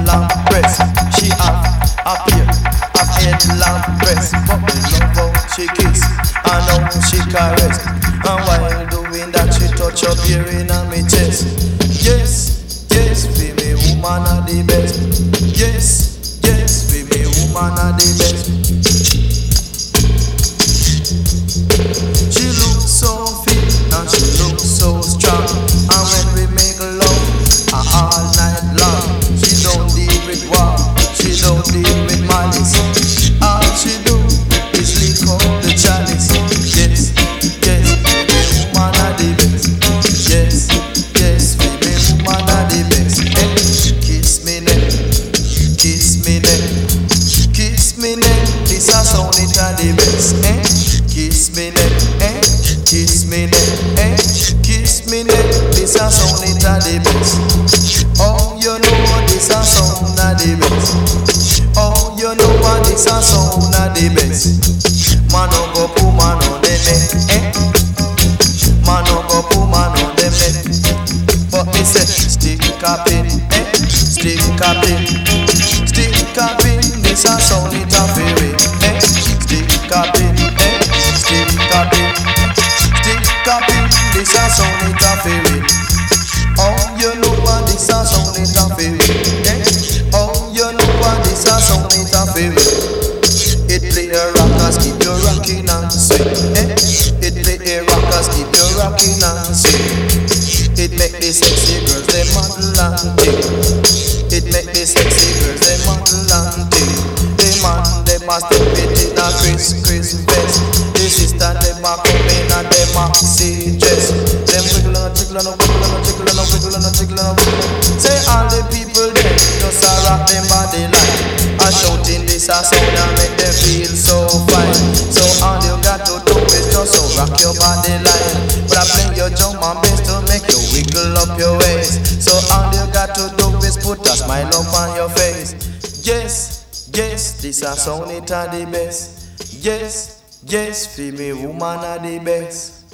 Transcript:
long breast. She have a pair of headlong breasts, but me love how she kiss and how she caress. And while doing that, she touch up here in me chest. Yes, yes, for me woman are the best. Yes, yes, for me woman are the best. She looks so fit and she looks so strong, and when we make love all night long, she don't deal with war, she don't deal with malice. All she do is lick up the chalice. Yes, yes, baby woman are the best. Yes, yes, baby woman are the best. Kiss me neck, kiss me neck, kiss me neck. This a sound it are the best. Kiss me neck, kiss me neck, kiss me neck. This a sound it are the best. Oh, you know what this a sound are the best. Oh, you know what this a sound are the best. Man no go put man on the neck, man no go put man on the neck. But me say stick a pin, stick a pin, stick a pin. This a sound it a favorite, stick a pin, stick a pin, stick a pin. This a sound it a favorite. Oh, you know what this a sound it a favorite. Oh, you know what this a sound it a favorite. It play a rockers, keep you rocking and swing. It play a rockers, keep you rocking and swing. It make the sexy girls they model and ting. It make the sexy girls they model and ting. The man they must step it in a Chris vest. The sister they back up in a them maxi dress. Them wiggle and a tickle and a wiggle and a tickle and a wiggle and a tickle and a wiggle. Say all the people there just a rock them body line. A shouting this a sound and make them feel so fine. So all you got to do is just so rock your body line. But I play your drum and bass to make you wiggle up your waist. So all you got to do is put a smile up on your face. Yes, yes, this a sound it a the best. Yes, yes, for me woman are the best.